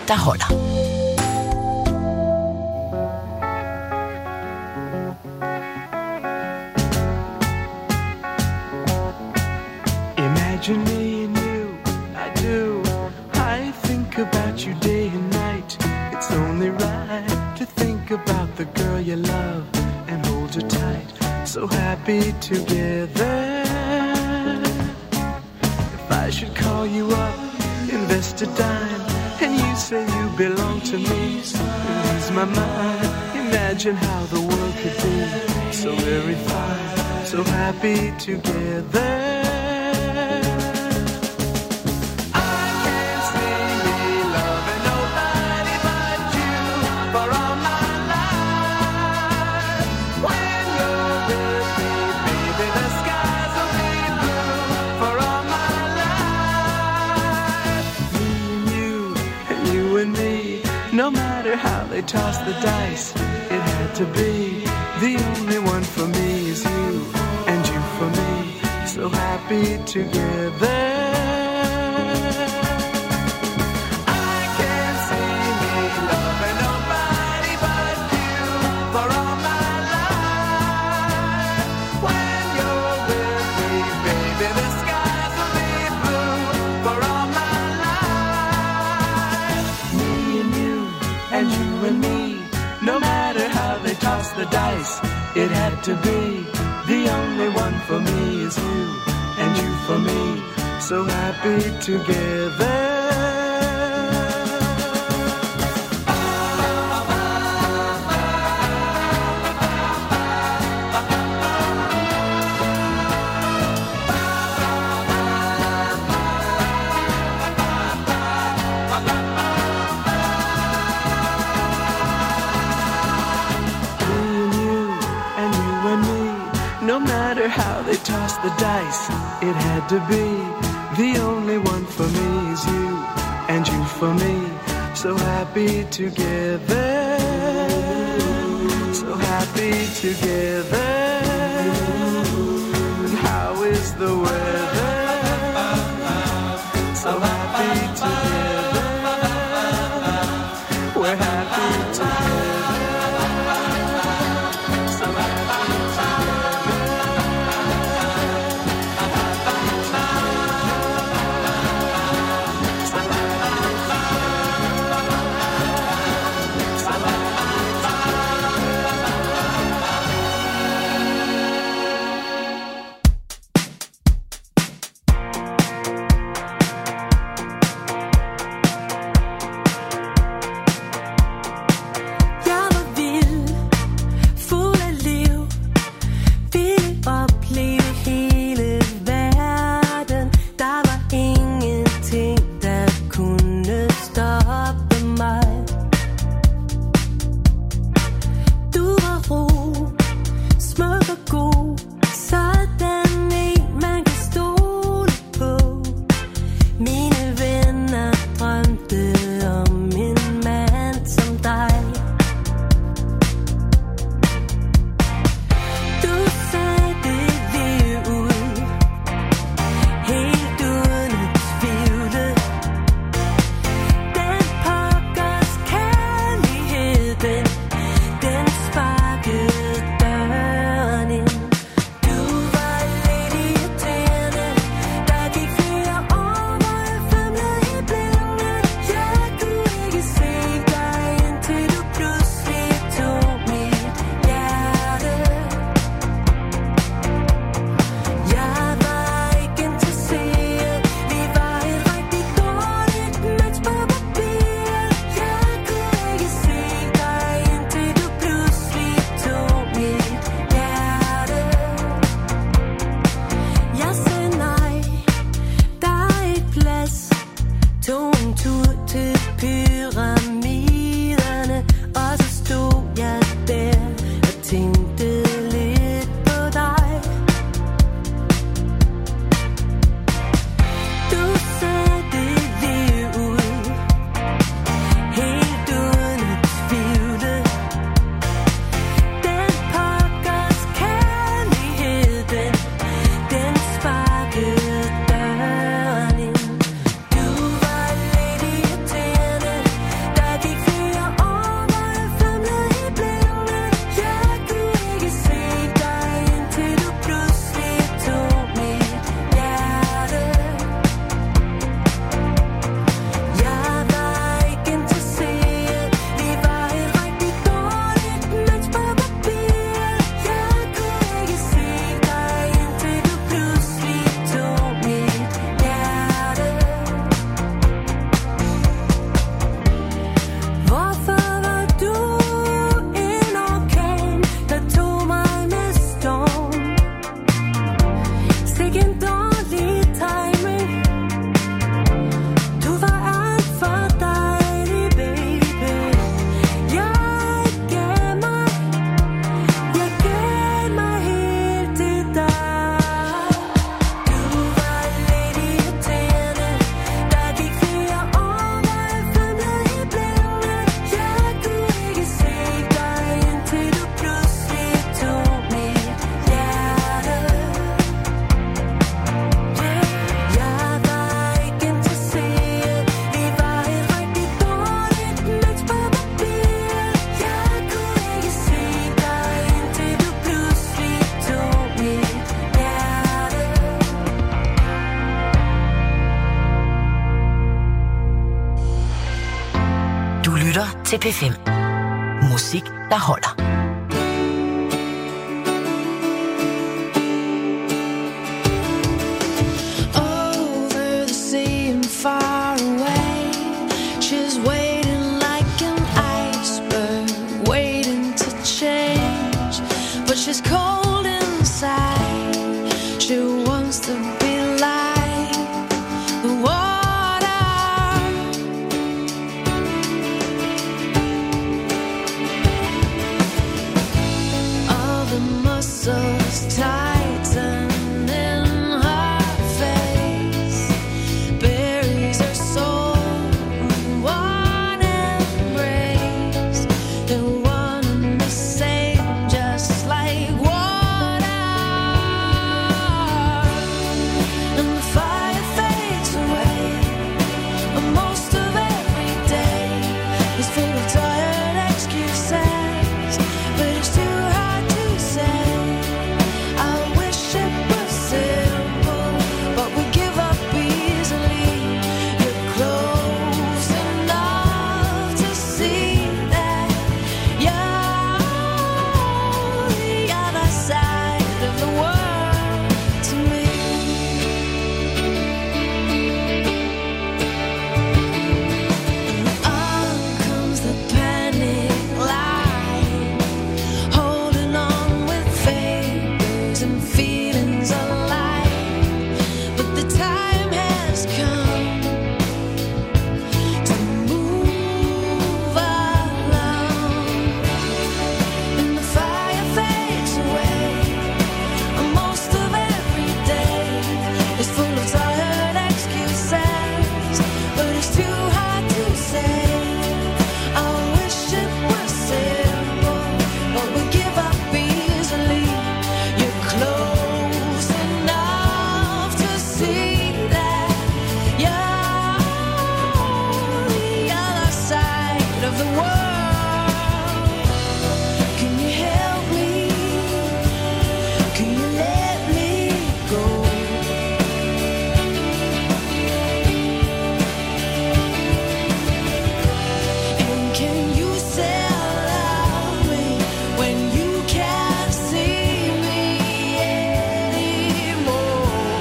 der holder. Imagine me and you, I do. I think about you day and night. It's only right to think about the girl you love and hold her tight. So happy together. If I should call you up, invest a dime, and you say you belong to me, lose my mind. Imagine how the world could be so very fine, so happy together. No matter how they toss the dice, it had to be. The only one for me is you, and you for me, so happy together. I can't see me loving nobody but you for all my life. When you're with me, baby, the skies will be blue for all my life. Me and you, and you and me, no matter how they toss the dice, it had to be. The only one for me is you, and you for me, so happy together. No matter how they toss the dice, it had to be. The only one for me is you, and you for me, so happy together. So happy together. And how is the weather? So happy together. We're happy together. til P5. Musik, der holder. Over the sea and far away, she's waiting like an iceberg, waiting to change, but she's cold inside. She wants to be like the water. All the muscles tighten in her face, buries her soul in one embrace. They want the same, just like water. And the fire fades away, and most of every day is full of tired excuses, but it's too hard to say. I wish it was simple, but we give up easily. You're close enough to see that you're the other side of the world to me. On comes the panic line, holding on with fingers and feelings alive. But the time has come to move along, and the fire fades away. And most of every day is full of tired excuses, but it's too hard to say. I wish it was simple, but we give up easily. You're close enough to see that you're the other side of the world. Can you help me? Can you let me go? And can you still love me when you can't see me anymore?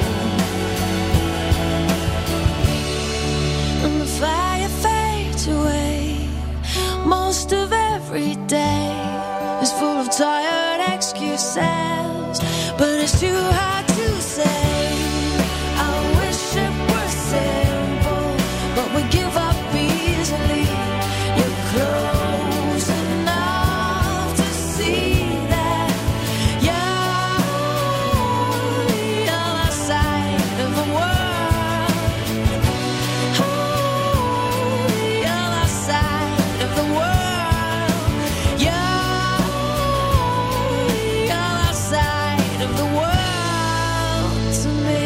And the fire fades away. Most of every day is full of tired excuses, but it's too hard to say. I wish it were simple, but we give up easily. You're close enough to see that you're the other side of the world. Oh, the other side of the world. You're the other side of the world to me.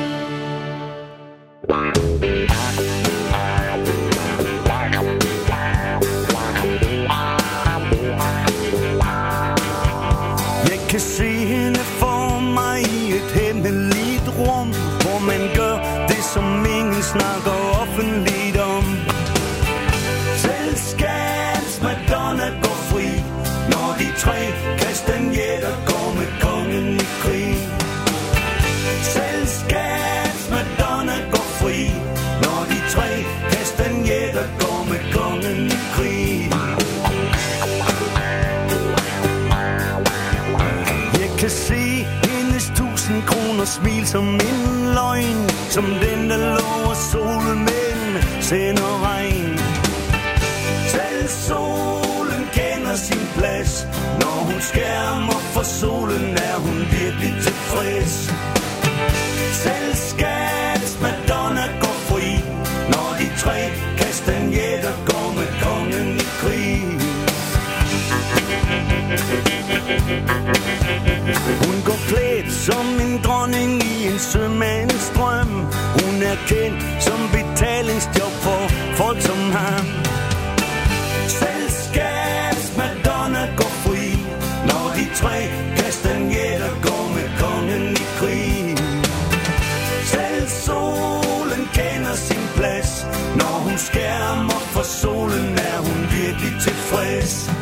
Jeg kan se hende for mig i et hemmeligt rum, hvor man gør det, som ingen snakker offentligt om. Selskabs Madonna går fri, når de tre kastanjetter går med kongen i krig. Selskabs Madonna går fri, når de tre kastanjetter går med kongen i krig. Jeg kan se hendes 1000 kroner smil som en løgn, som den, der lover solmænd sender regn. Selv solen kender sin plads, når hun skærmer for solen, er hun virkelig tilfreds. Selskabs Madonna går fri, når de tre kastanjetter går med kongen i krig. Hun går klædt som en dronning i en sømands drøm. Hun er kendt som betalingsjob for folk som ham. Selskabs Madonna går fri, når de tre kastanjetter går med kongen i krig. Selv solen kender sin plads, når hun skærmer for solen, er hun virkelig tilfreds.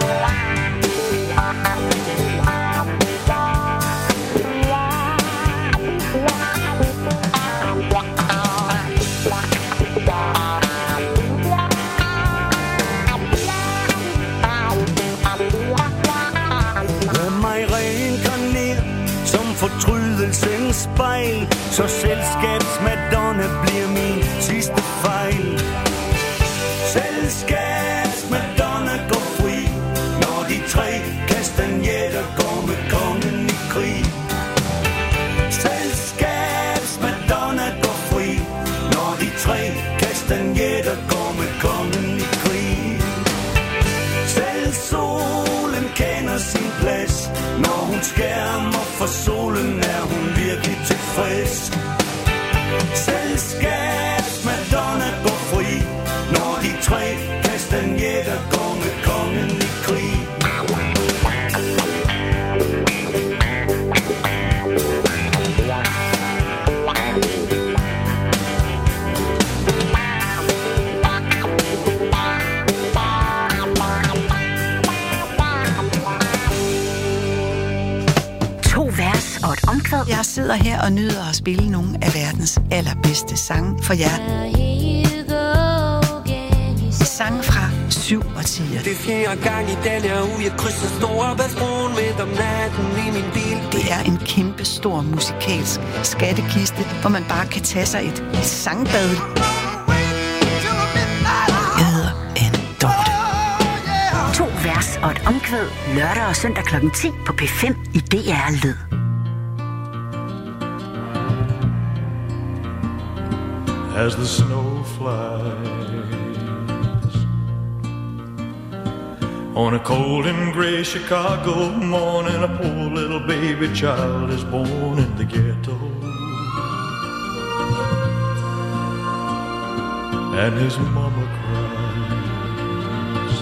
Fortrydelsens spejl, så selskabsmadonna bliver min sidste fejl. Selskabsmadonna går fri, når de tre kastanjetter går med kongen i krig. Selskabsmadonna går fri, når de tre kastanjetter går med kongen i krig. Selv solen kender sin plads, når hun skærmer for solen, er hun virkelig tilfreds. Selskabsmadonna går fri, når de tre kastanjetter går med kongen i krig. Jeg sidder her og nyder at spille nogle af verdens allerbedste sange for jer. Sange fra 7 årtier. Det er 4. gang i den her uge, jeg krydser Storebæltsbroen midt om natten i min bil. Det er en kæmpe stor musikalsk skattekiste, hvor man bare kan tage sig et sangbad. Jeg hedder Anne Dorte. 2 vers og et omkvæd lørdag og søndag kl. 10 på P5 i DR Lyd. As the snow flies on a cold and gray Chicago morning, a poor little baby child is born in the ghetto, and his mama cries,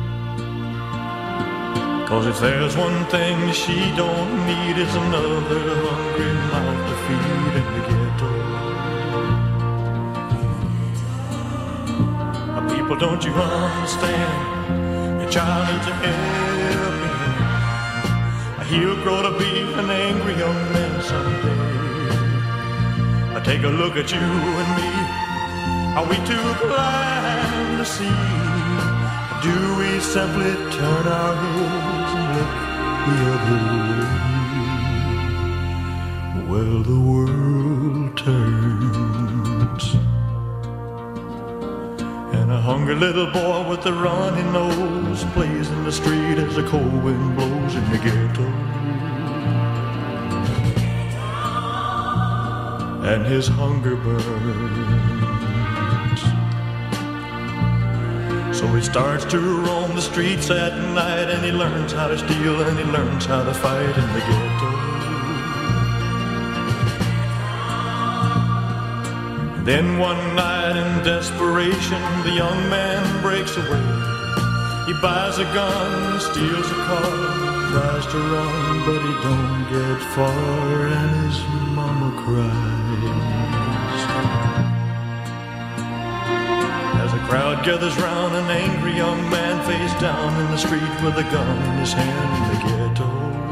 'cause if there's one thing she don't need, it's another hungry mouth to feed in the ghetto. But don't you understand? Your child needs a helping hand. He'll grow to be an angry young man someday. I take a look at you and me. Are we too blind to see? Do we simply turn our heads and look the other way? Well, the world turns. And a hungry little boy with a runny nose plays in the street as the cold wind blows in the ghetto. And his hunger burns. So he starts to roam the streets at night, and he learns how to steal, and he learns how to fight in the ghetto. Then one night in desperation, the young man breaks away. He buys a gun, steals a car, tries to run, but he don't get far, and his mama cries. As a crowd gathers round, an angry young man face down in the street with a gun in his hand in the ghetto.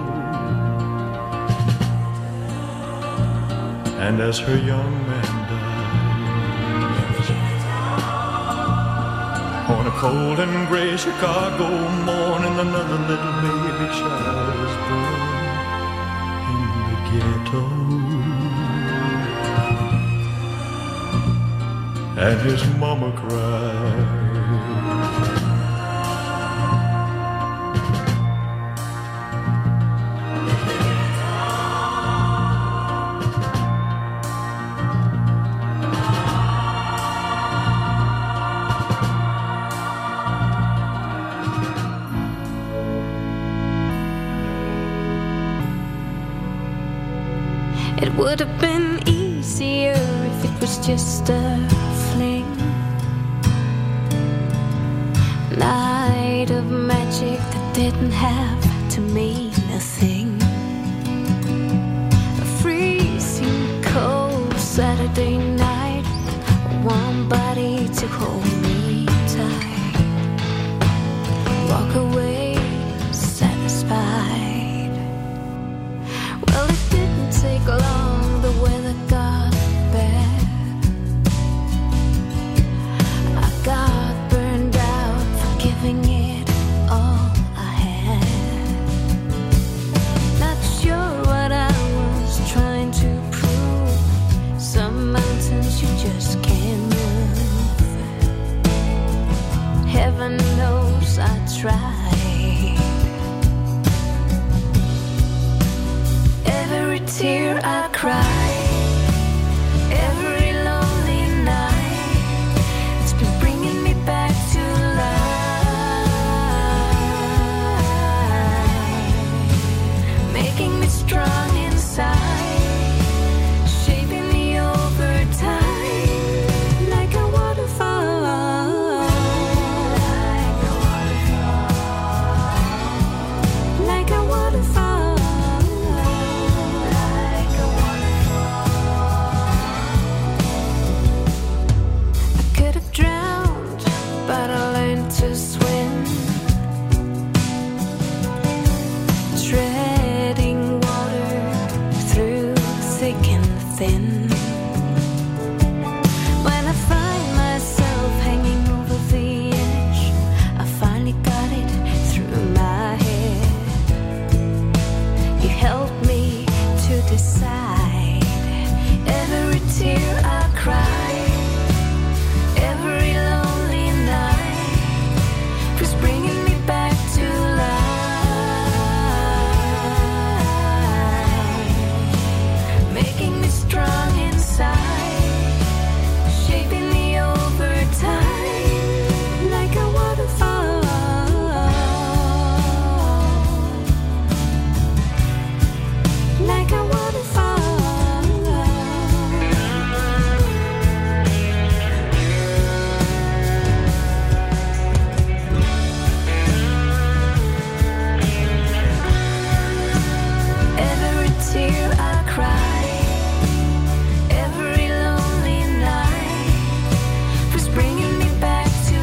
And as her young man on a cold and gray Chicago morning, another little baby child is born in the ghetto. And his mama cried. It would have been easier if it was just a fling, night of magic that didn't have to mean a thing. A freezing cold Saturday night, a warm body to hold me tight. tear I cry, every lonely night, it's been bringing me back to life, making me strong inside, shaping me over time, like a waterfall, like a waterfall. But I learned to swim, treading water through thick and thin. When I find myself hanging over the edge, I finally got it through my head. You helped me to decide, every tear I cry, every lonely night was bringing me back to life, making me strong inside, shaping me over time, like a waterfall, like a waterfall. Every tear I cry, every lonely night was bringing me back to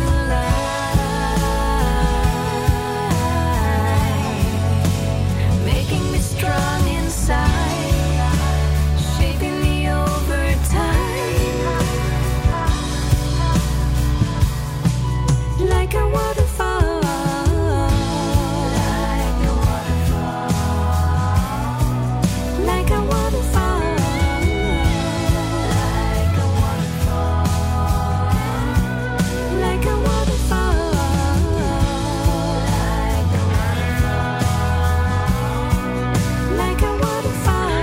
life, making me strong inside, shaping me over time, like a waterfall. Like a waterfall, like a waterfall, like a waterfall, like a waterfall,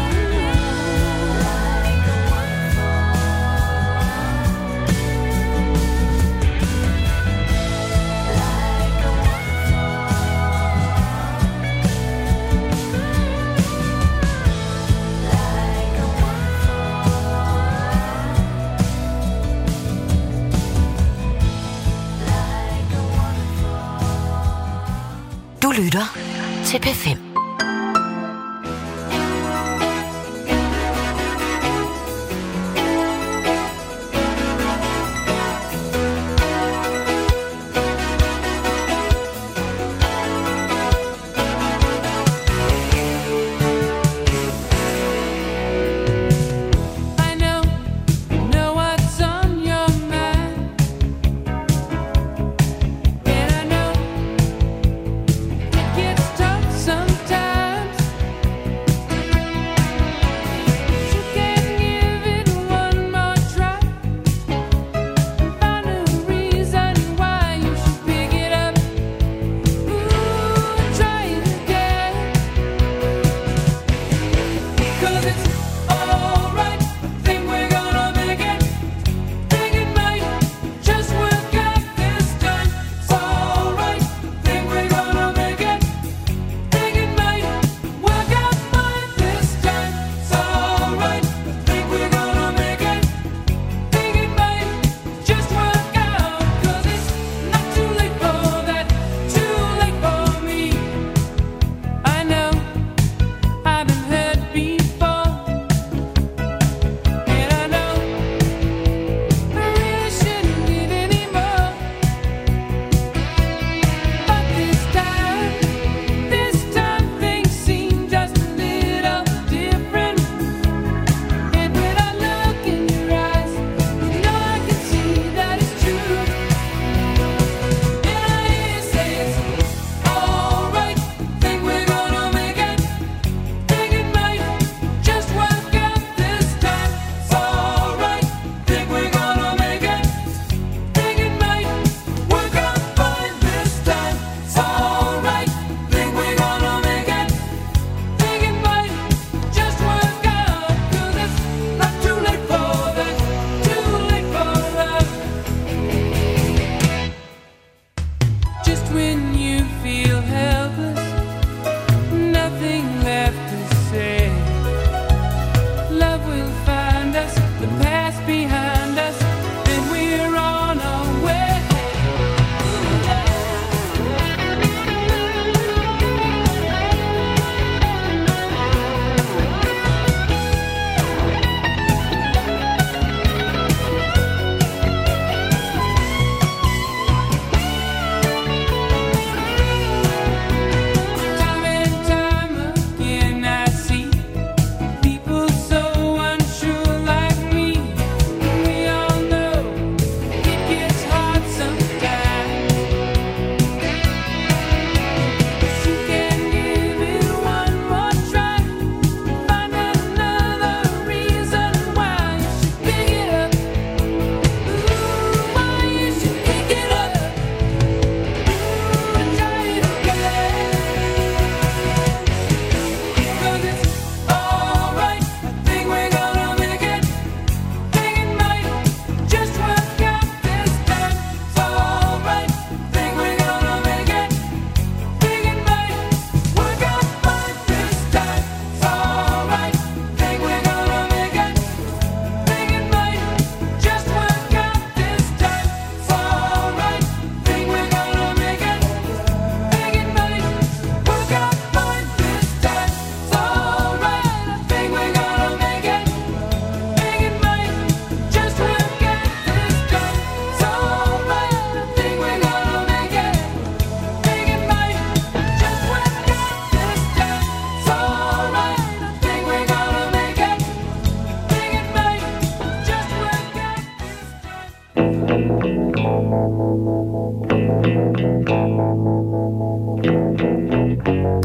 Du lytter til P5. I know what's on your mind, and I know it gets tough sometimes.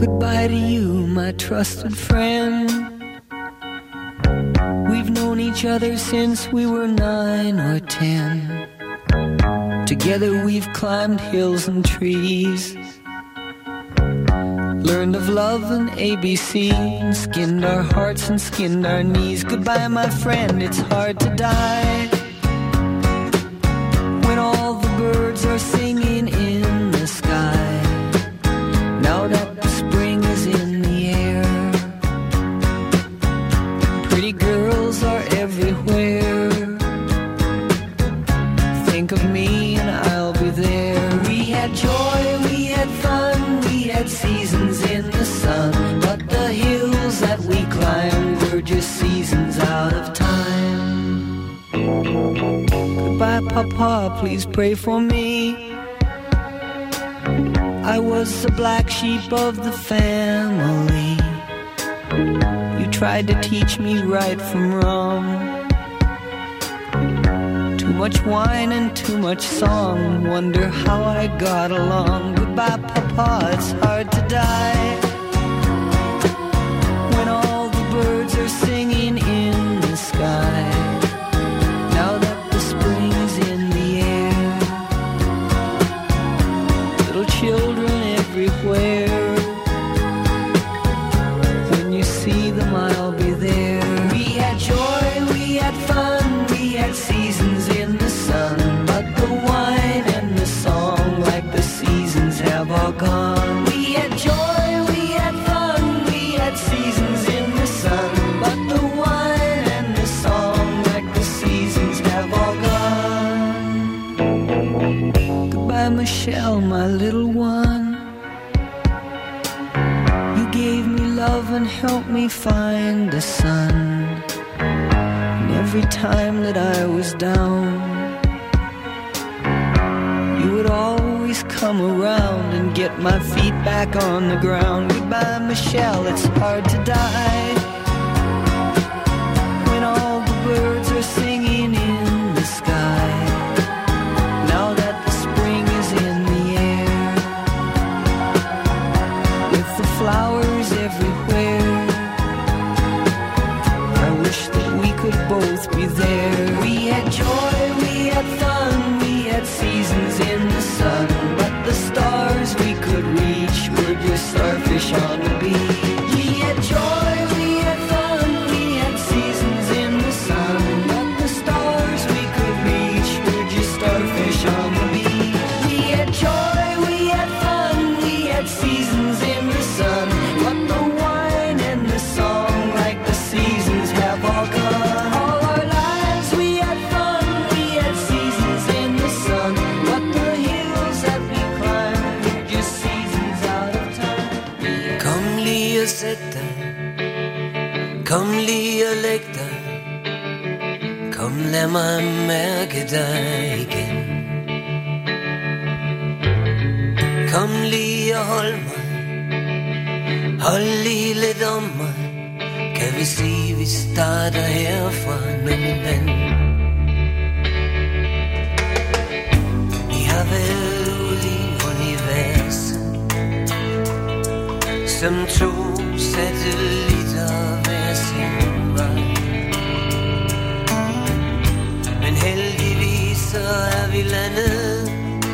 Goodbye to you, my trusted friend. We've known each other since we were 9 or 10. Together we've climbed hills and trees, learned of love and ABC, and skinned our hearts and skinned our knees. Goodbye, my friend, it's hard to die when all the birds are singing in the sky. Now that the spring is in the air, pretty girls are everywhere. Think of me and I'll be there. We had joy, we had fun, we had seasons in the sun, but the hills that we climbed were just seasons out of time. Goodbye, Papa, please pray for me. I was the black sheep of the family. You tried to teach me right from wrong. Too much wine and too much song, wonder how I got along. Goodbye, Papa, it's hard to die when all the birds are singing in the sky. Now that the spring is in the air, little children everywhere. When you see them, I'll be there. We had joy, we had fun, we had seasons in the sun, but the wine and the song, like the seasons, have all gone. We had joy, we had fun, we had seasons in the sun, but the wine and the song, like the seasons, have all gone. Goodbye, Michelle, my little one. You gave me love and helped me find the sun. And every time that I was down, you would always come around and get my feet back on the ground. Goodbye, Michelle, it's hard to die when all the birds are singing in the sky. Now that the spring is in the air, with the flowers everywhere, I wish that we could both be there. We had joy, we had fun, we had seasons in the sun, but the stars we could reach were just starfish on the beach. We had joy, we had fun, we had seasons in the sun, but the stars we could reach were just starfish on the beach. We had joy, we had fun, we had seasons in the sun, but the wine and the song, like the seasons, have all gone. All our lives we had fun, we had seasons in the sun, but the hills that we climbed were just seasons out of time. Kom lige og sæt dig, kom lige og læg dig, kom lad mig mærke dig igen. Kom lige og hold mig, hold lige lidt om mig, kan vi sige vi starter herfra nu min ven. Vi har været ude i universet som to satellitter hver sin vej. Men heldigvis så er vi landet,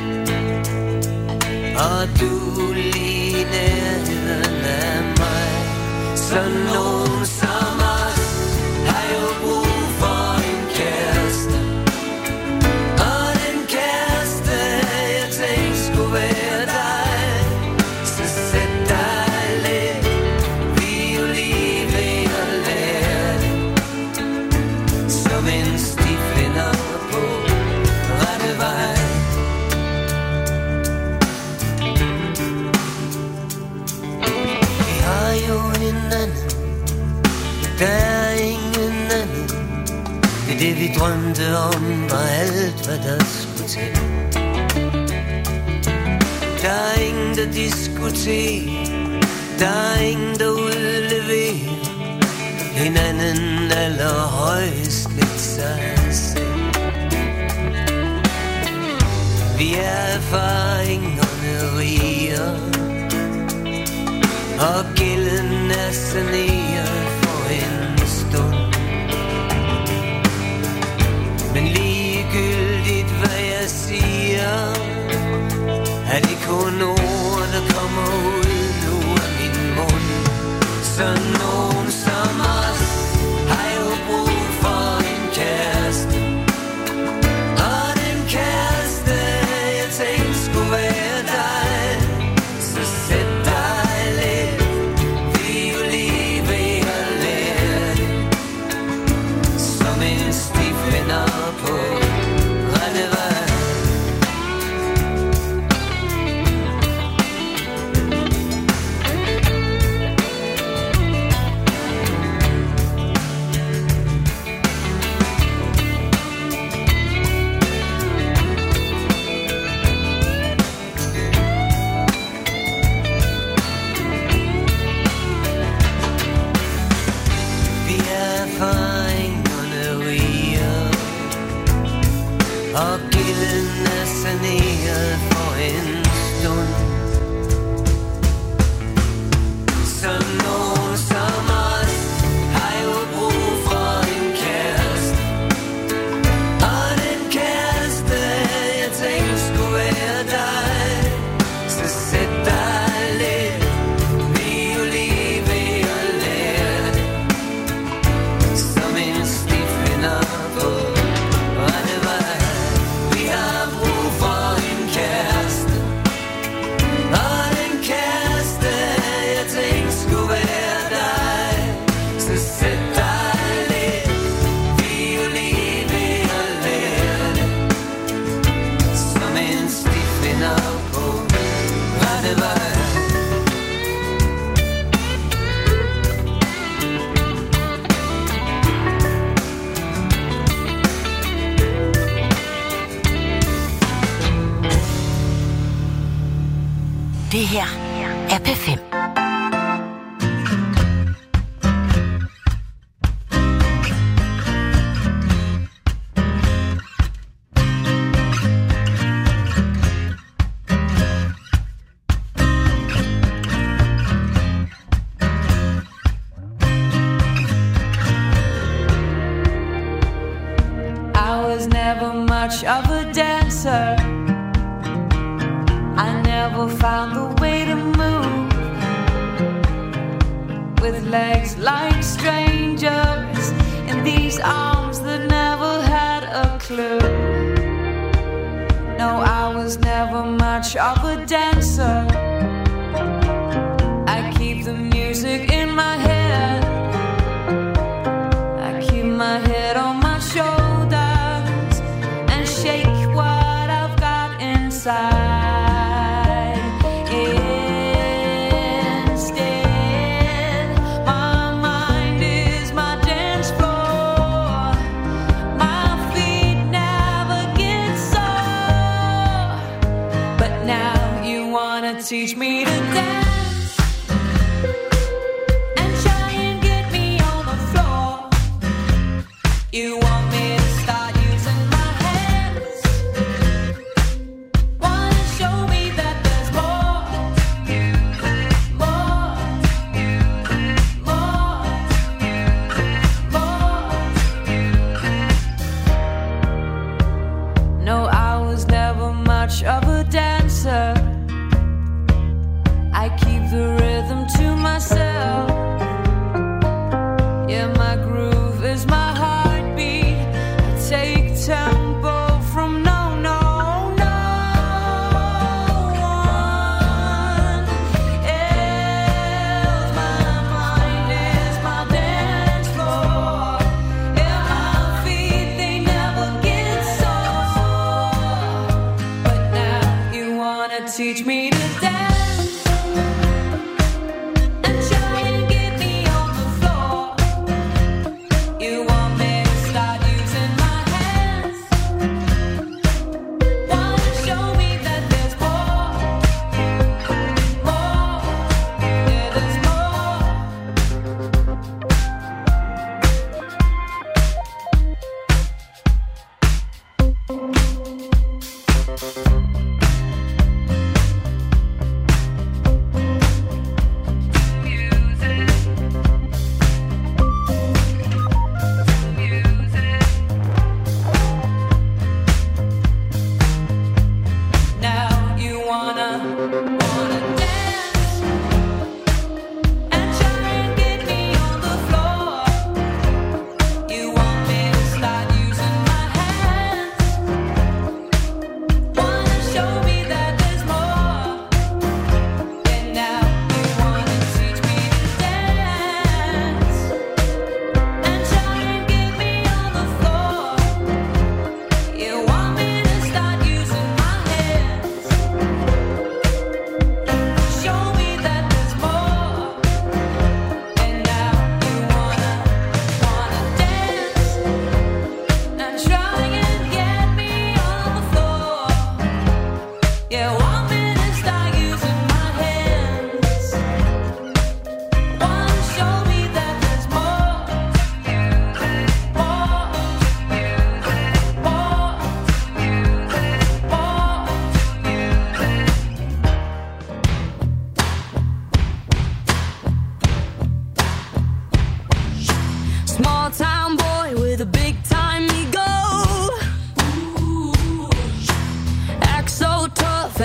og du lige i nærheden af mig. Så nogen som os har jo brug for en kæreste, og den kæreste jeg tænkte skulle være dig. Så sæt dig lidt violin og lær det, som en stifinder på rette vej. Vi har jo hinanden, der er ingen anden. Det er det vi drømte om, var alt hvad der skulle til. Der er ingen der diskuterer, der er ingen der udleverer hinanden allerhøjst lidt sig selv. Vi er erfaringerne riger, og gælden er saneret for en stund. Men ligegyldigt hvad jeg siger, er det kun ord der kommer ud nu af min mund. Så nogen som os har jo brug for en kæreste, og den kæreste jeg tænkte skulle være dig. Så sæt dig lidt, vi er jo lige ved at lære det, som en stifinder på rette vej. Og gælden er saneret for en stund. Så nogen som os har jo brug for en kæreste, og den kæreste jeg tænkte skulle være dig. Så sæt dig lidt, vi er jo lige ved at lære det, som en stifinder på rette vej. Det her er P5. I was never much of a dancer. I never found the way to move with legs like strangers in these arms that never had a clue. No, I was never much of a dancer. I keep the music in my head. I keep my head on my shoulders and shake what I've got inside. To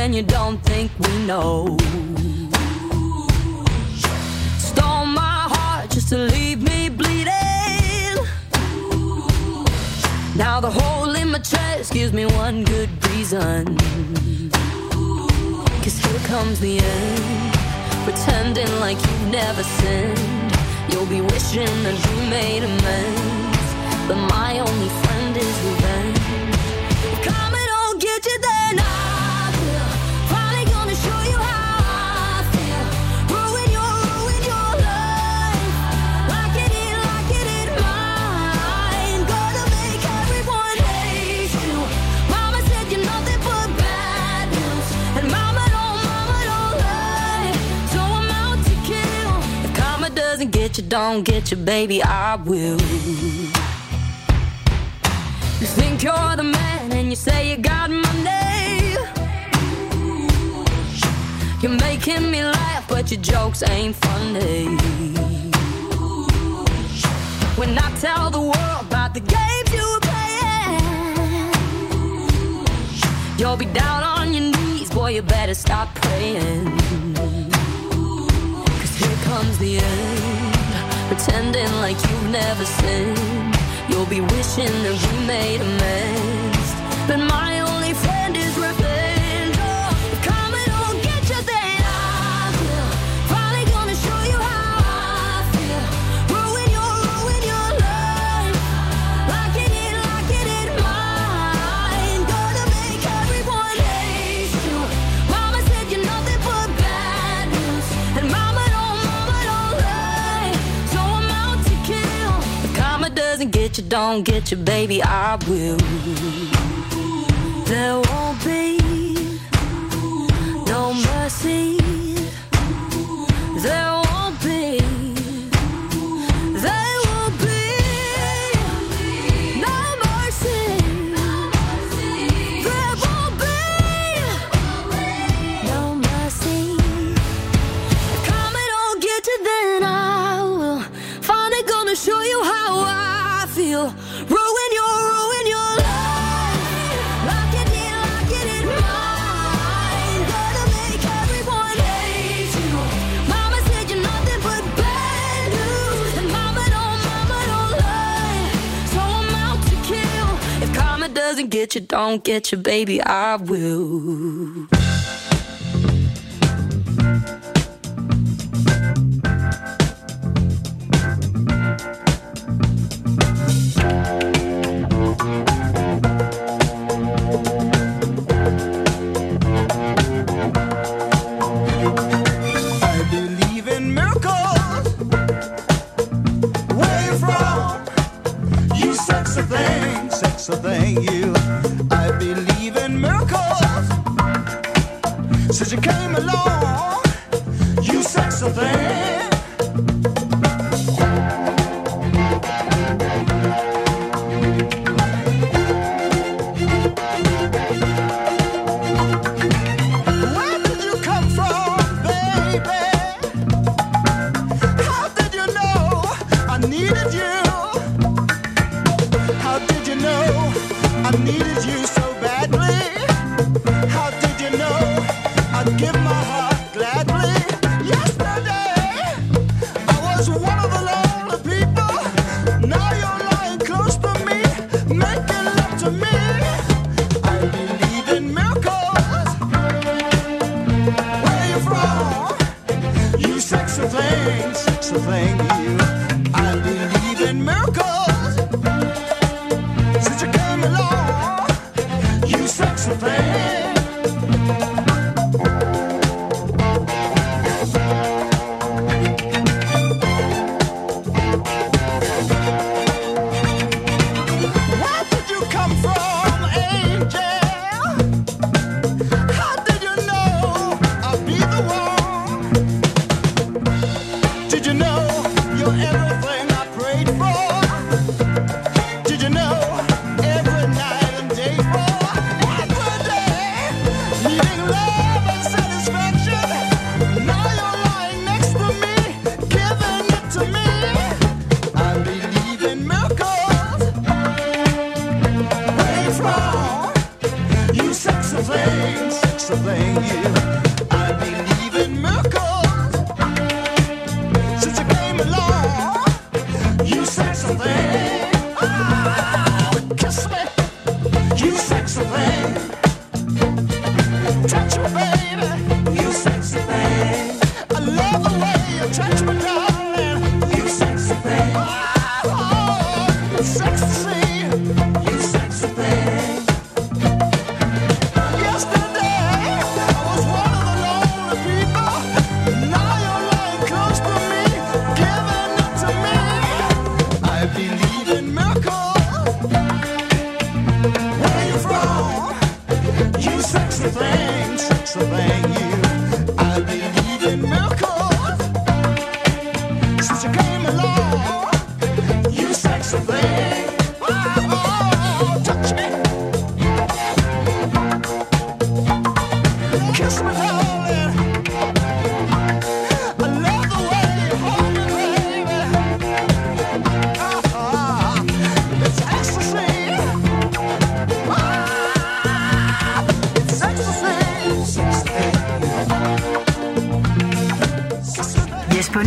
when you don't think we know. Stole my heart just to leave me bleeding. Now the hole in my chest gives me one good reason. 'Cause here comes the end, pretending like you've never sinned. You'll be wishing that you made amends, but my only friend is revenge. If karma don't get you, then I will. Finally gonna show you how I feel. Ruin your life, like it ain't mine. Gonna make everyone hate you. Mama said you're nothing but bad news, and mama don't lie. So I'm out to kill. If karma doesn't get you, don't get you, baby, I will. You think you're the man and you say you got money. You're making me laugh, but your jokes ain't funny. When I tell the world about the games you were playing, you'll be down on your knees, boy, you better stop praying. 'Cause here comes the end, pretending like you've never sinned. You'll be wishing that we made amends, but my only friend is revenge. Oh, if karma don't get you, then I will. Finally gonna show you how I feel. Ruin your life, like it ain't mine. Gonna make everyone hate you. Mama said you're nothing but bad news, and mama don't lie. So I'm out to kill. If karma doesn't get you, don't get you, baby, I will. There won't be no mercy. There won't be. There won't be no mercy. There won't be no mercy. If karma don't get you, then I will. Finally gonna show you how I feel. Ruin your life, like it ain't mine. Gonna make everyone hate you. Mama said you're nothing but bad news, and mama don't lie. So I'm out to kill. If karma doesn't get you, don't get you, baby, I will. I believe in miracles. Where you from? You sexy thing, you. I believe in miracles. Since you came along, you sexy thing. Where did you come from, baby? How did you know I needed you? How did you know I needed you so badly? How did you know I'd give my heart gladly? Yesterday, I was one of the lonely people. Now you're lying close to me, making love to me. I believe in miracles. Where you from? You sexy thing, you. I believe in miracles. Since you came along, you sexy thing. Where did you come from, angel? How did you know I'd be the one? Did you know you're everything I prayed for? Did you know every night and day for? Every day, needing love and satisfaction. Now you're lying next to me, giving it to me. I believe in miracles. Where you from? You sexy thing,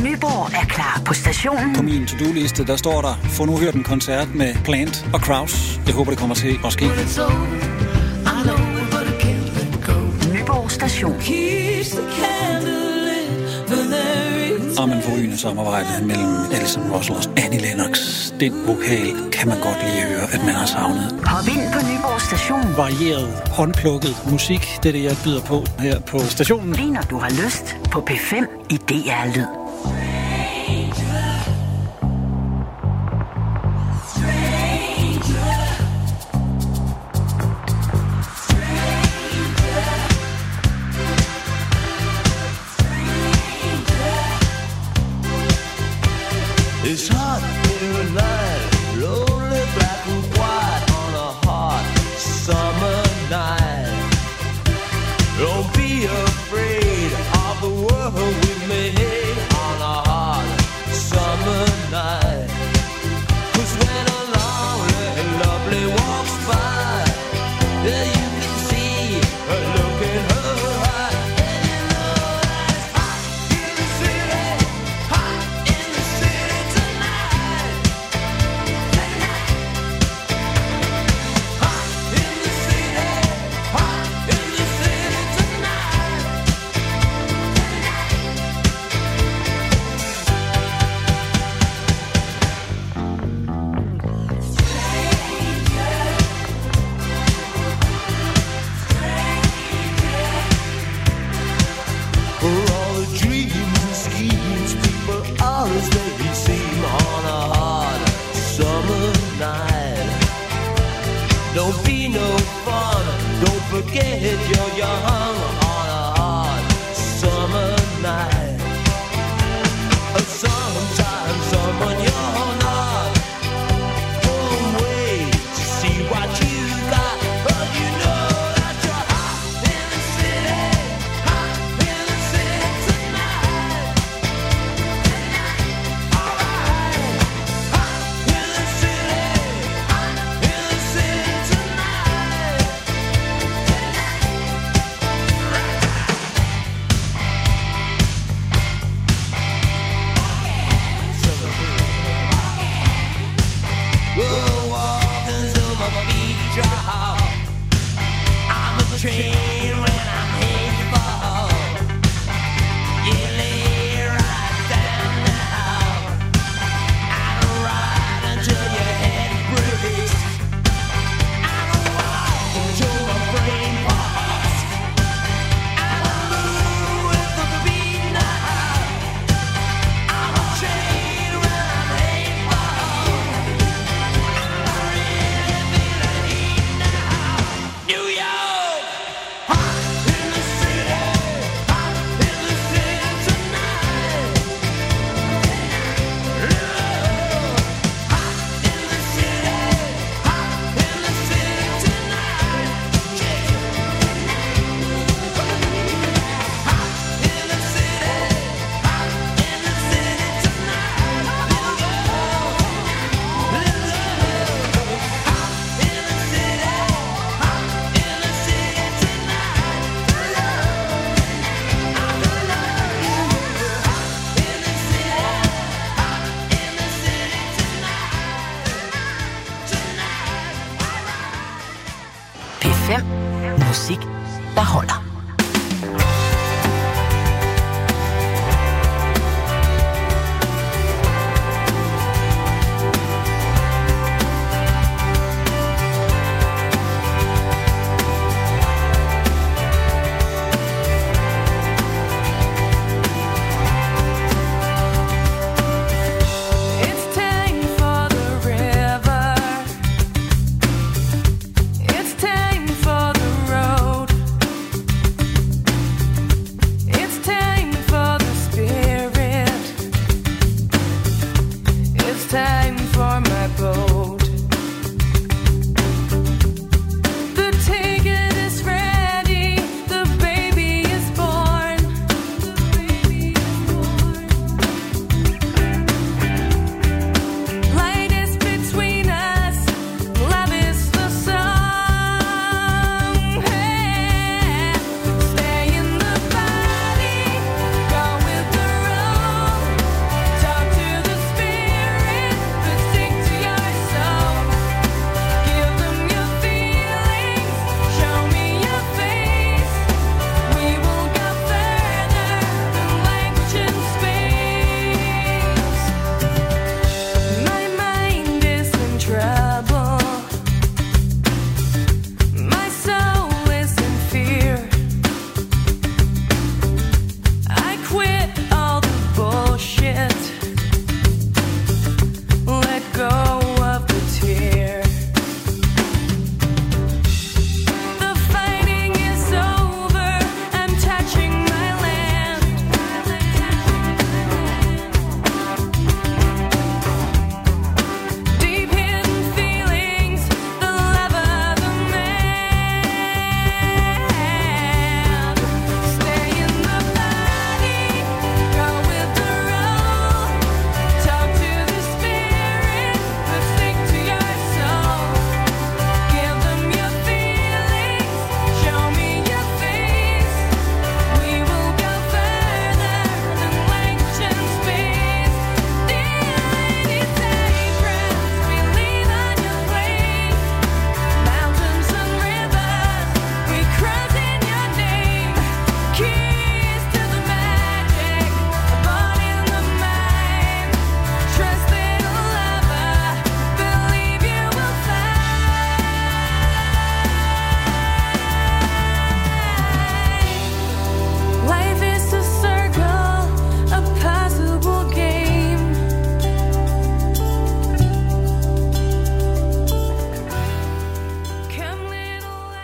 Nyborg er klar på stationen. På min to-do-liste, der står der: få nu hørt en koncert med Plant og Kraus. Jeg håber, det kommer til at ske. Nyborg Station. Om en forrygende samarbejde mellem Alison Russell og Annie Lennox. Den vokal kan man godt lige høre, at man har savnet. Hop ind på Nyborg Station. Varieret, håndplukket musik, det er det, jeg byder på her på stationen. Lige når du har lyst på P5 i DR Lyd. It's hot in the night, lonely, black and white on a hot summer night. Don't be afraid of the world we made on a hot summer night. 'Cause when a lonely and lovely walks by, yeah, you can see her look in her eye. And you know that it's hot in the city, hot in the city tonight. Hot in the city, hot in the city tonight. For all the dreams and schemes people always make me seem on a hot summer night. Don't be no fun, don't forget you're young on a hot summer night. Sometimes someone you're not won't wait to see what you got, but you know that you're hot in the city, hot in the city tonight. Alright, hot in the city, hot in the city tonight. We'll walk until my feet drop. I'm a train when I'm headed for. You lay right down now. I don't ride until your head breaks. I don't walk until my brain pops. I don't move with the beat now. I'm a train when I'm headed for. New York, hot in the city, hot in the city tonight. Hot in the city, hot in the city tonight. Hot in the city, hot in the city tonight. Little girl, little love. Hot in the city, hot in the city tonight. P5. Musik, der holder. It's time for the river. It's time for the road.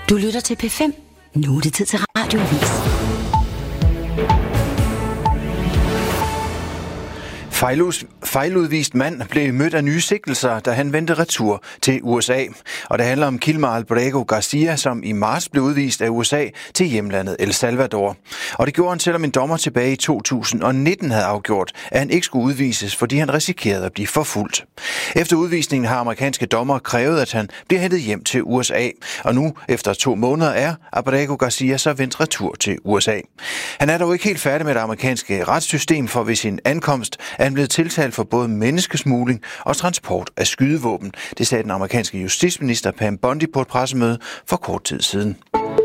Du lytter til P5. Nu er det tid til Radioavis. Fejludvist mand blev mødt af nye sigtelser, da han vendte retur til USA. Og det handler om Kilmer Albrego Garcia, som i marts blev udvist af USA til hjemlandet El Salvador. Og det gjorde han, selvom en dommer tilbage i 2019 havde afgjort, at han ikke skulle udvises, fordi han risikerede at blive forfulgt. Efter udvisningen har amerikanske dommer krævet, at han bliver hentet hjem til USA. Og nu, efter 2 måneder, er Albrego Garcia så vendt retur til USA. Han er dog ikke helt færdig med det amerikanske retssystem, for ved sin ankomst er han blevet tiltalt for både menneskesmugling og transport af skydevåben. Det sagde den amerikanske justitsminister Pam Bondi på et pressemøde for kort tid siden.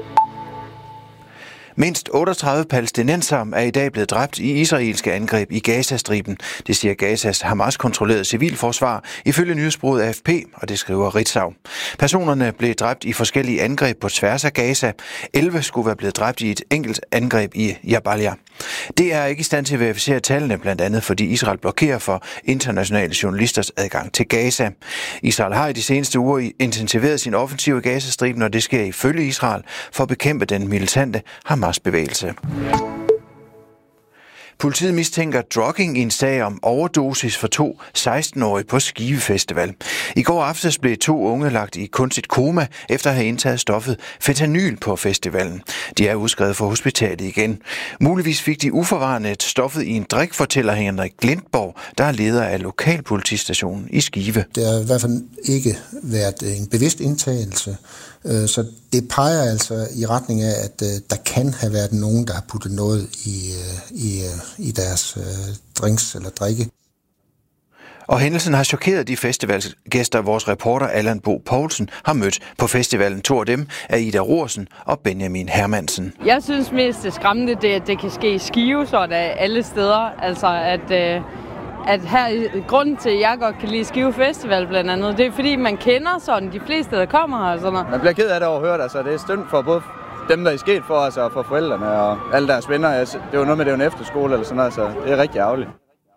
Mindst 38 palæstinensere er i dag blevet dræbt i israelske angreb i Gazastriben. Det siger Gazas Hamas-kontrollerede civilforsvar ifølge nyhedsbureauet AFP, og det skriver Ritzau. Personerne blev dræbt i forskellige angreb på tværs af Gaza. 11 skulle være blevet dræbt i et enkelt angreb i Jabalia. Det er ikke i stand til at verificere tallene, blandt andet fordi Israel blokerer for internationale journalisters adgang til Gaza. Israel har i de seneste uger intensiveret sin offensiv i Gazastriben, og det sker ifølge Israel for at bekæmpe den militante Hamas-bevægelse. Politiet mistænker drugging i en sag om overdosis for 2 16-årige på Skive Festival. I går aftes blev 2 unge lagt i kunstigt koma efter at have indtaget stoffet fentanyl på festivalen. De er udskrevet fra hospitalet igen. Muligvis fik de uforvarende stoffet i en drik, fortæller Henrik Glindborg, der er leder af lokalpolitistationen i Skive. Det har i hvert fald ikke været en bevidst indtagelse, så det peger altså i retning af, at der kan have været nogen, der har puttet noget i deres drinks eller drikke. Og hændelsen har chokeret de festivalgæster, vores reporter Allan Bo Poulsen har mødt på festivalen. 2 af dem er Ida Rorsen og Benjamin Hermansen. Jeg synes mest det skræmmende, det at det kan ske i Skive, sådan af alle steder. Altså at her, grunden til, at jeg godt kan lide Skive Festival blandt andet, det er fordi, man kender sådan de fleste, der kommer her. Og sådan noget. Man bliver ked af det overhørt, altså det er synd for både dem, der er sket for os, og for forældrene og alle deres venner. Det var noget med, det var en efterskole eller sådan noget, så det er rigtig ærgerligt.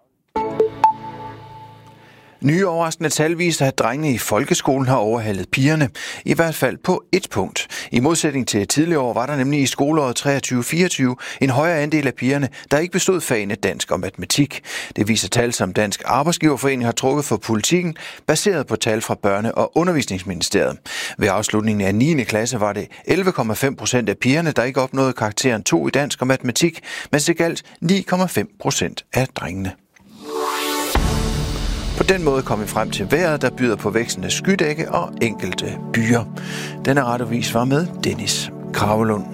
Nye overraskende tal viser, at drengene i folkeskolen har overhalet pigerne, i hvert fald på et punkt. I modsætning til tidligere år var der nemlig i skoleåret 23-24 en højere andel af pigerne, der ikke bestod fagene dansk og matematik. Det viser tal, som Dansk Arbejdsgiverforening har trukket for Politikken, baseret på tal fra Børne- og Undervisningsministeriet. Ved afslutningen af 9. klasse var det 11,5% af pigerne, der ikke opnåede karakteren 2 i dansk og matematik, mens det galt 9,5% af drengene. På den måde kom vi frem til vejret, der byder på vækstende skydække og enkelte byer. Denne radiovis var med Dennis Kravelund.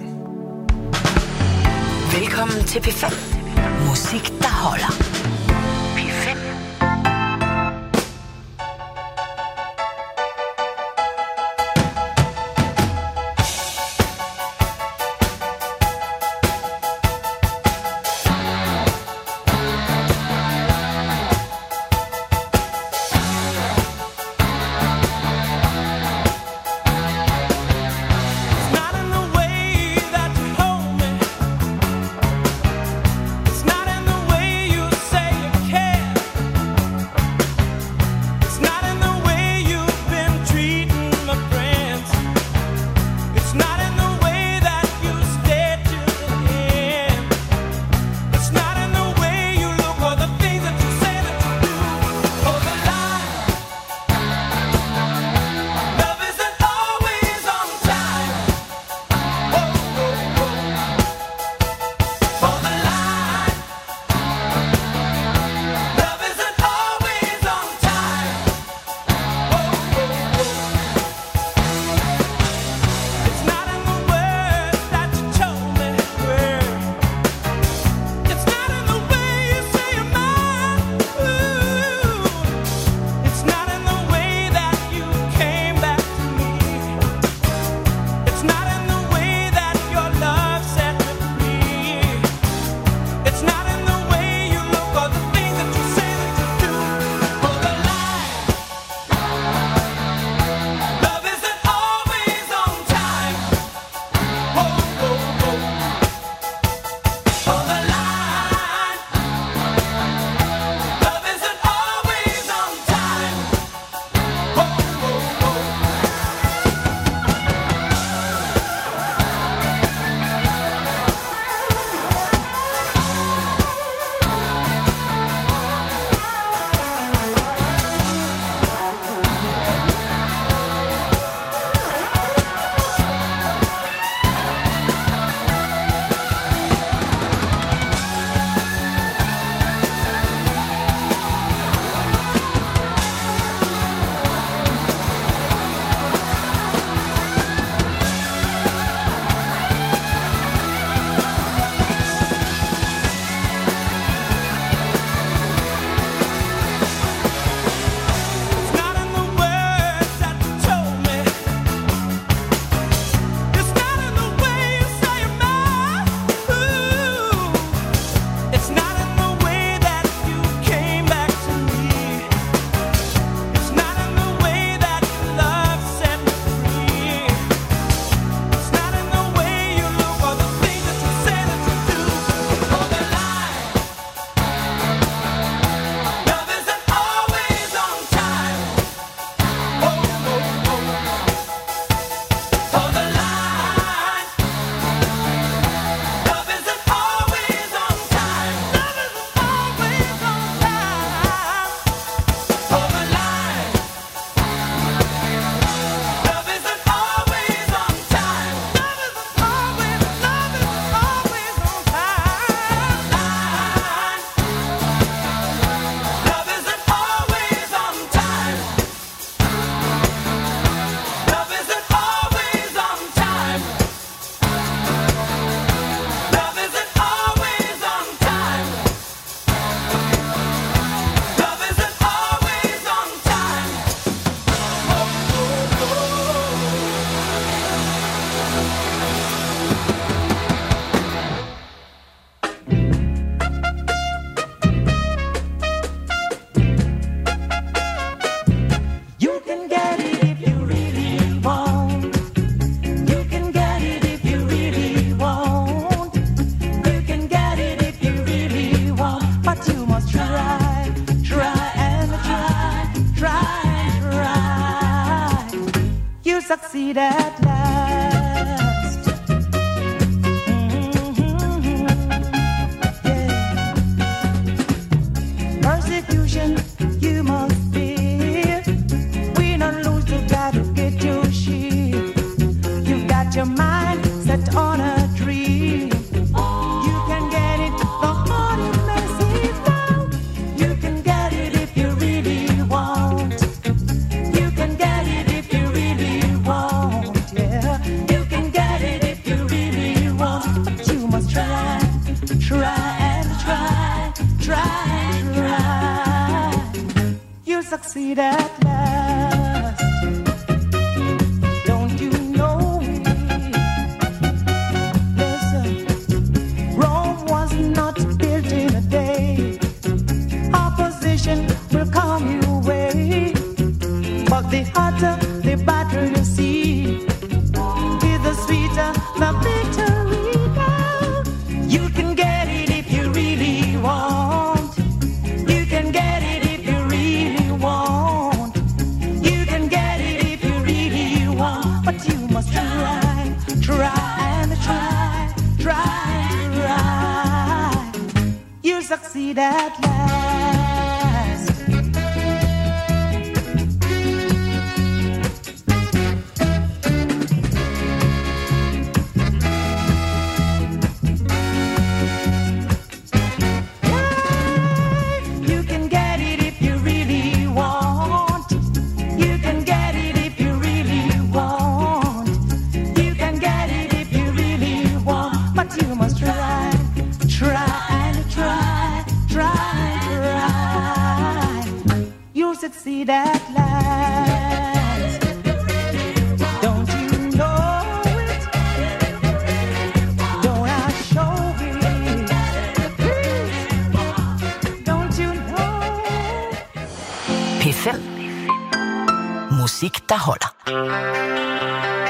Velkommen til P5. Musik, der holder. P5. Not in the way you succeed at last. Yeah. Persecution you must fear. We don't lose, you gotta get your shit. You got your mind set on a dream. You can get it, the heart it may seem now. You can get it if you really want. You can get it if you really want, yeah. You can get it if you really want. But you must try, try and try, try and try. You'll succeed at last. Don't you know it? Listen, Rome was not built in a day. Opposition will come your way. But the hotter the battle you see, the sweeter the victory now. You can get it if you really want. You can get it if you really want. You can get it if you really want. But you must try, try and try, try and try. You'll succeed at last. You can get it if you really want. You can get it if you really want. You can get it if you really want. But you must try, try and try, try and try. You'll succeed at last. Don't you know it? Don't I show it? Don't you know? P5. Musik, der holder.